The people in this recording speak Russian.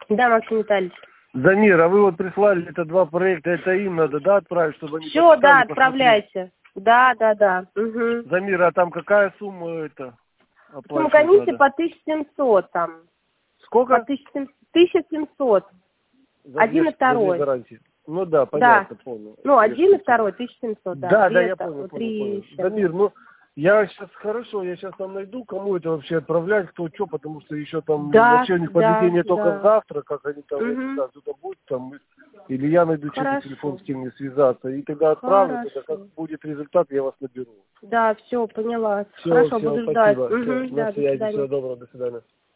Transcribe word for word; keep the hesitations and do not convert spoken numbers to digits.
Да, Максим Витальевич. Замир, а вы вот прислали это два проекта, это им надо, да, отправить, чтобы они... Все, да, отправляйте. Да, да, да. Угу. Замир, а там какая сумма это? Сумма комиссии по тысяче семьсот там. Сколько? По тысяче семьсот. Один и второй. Ну да, понятно, да. понял. Ну, один и второй, тысяча семьсот, да. Да, Две, да, я там, понял, три, понял, понял. Замир, ну, я сейчас, хорошо, я сейчас там найду, кому это вообще отправлять, кто что, потому что еще там да, вообще у них да, подведение да. только завтра, как они там, угу. я не знаю, кто-то будет там, или я найду чей-то телефон, с кем мне связаться, и тогда отправлю, Хорошо. тогда как будет результат, я вас наберу. Да, все, поняла. Все, Хорошо, все, буду спасибо. ждать. Все, угу, на да, связи, всего доброго, до свидания.